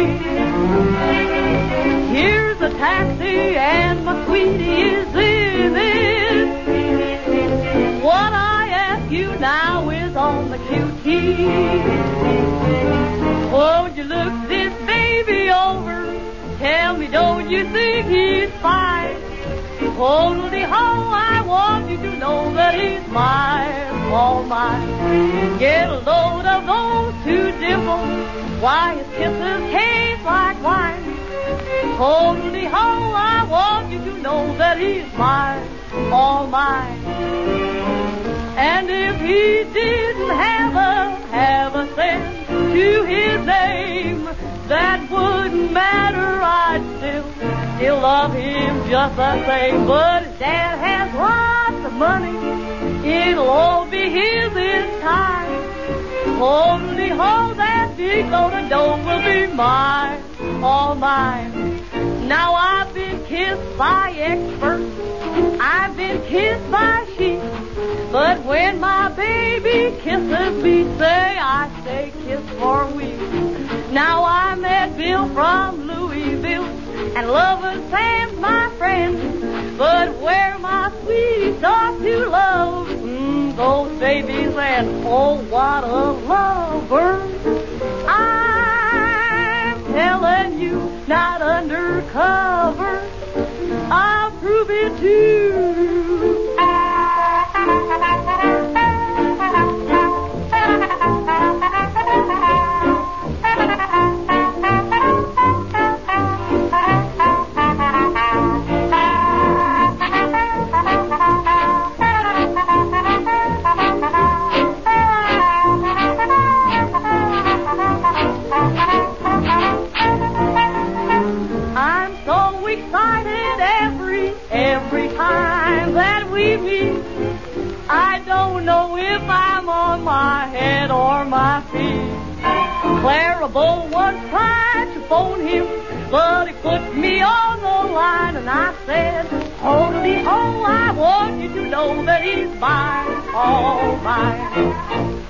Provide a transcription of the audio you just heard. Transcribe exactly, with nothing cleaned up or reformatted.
Here's a taxi and my sweetie is in it. What I ask you now is on the Q T. Won't you look this baby over? Tell me, don't you think he's fine? Totally ho, I want you to know that he's mine, all mine. Get a load of those two dimples, why his kisses taste like wine. Totally ho, I want you to know that he's mine, all mine. And if he didn't have a, have a cent to his name, that wouldn't matter, I'd still, still love him just the same. But his dad has lots of money, it'll all be his in time. Totally ho, that big load of dough will be mine, all mine. Now I've been kissed by experts, I've been kissed by sheep, but when my baby kisses me, say I stay kissed for weeks. Now I met Bill from Louisville, and Lover Sam's my friend, but where my sweetie starts to love, mm, those babies and oh, what a lover. I'm telling you, not undercover, I'll prove it to you. I don't know if I'm on my head or my feet. Clara Bow was trying to phone him, but he put me on the line, and I said, totally ho, I want you to know that he's mine, all mine.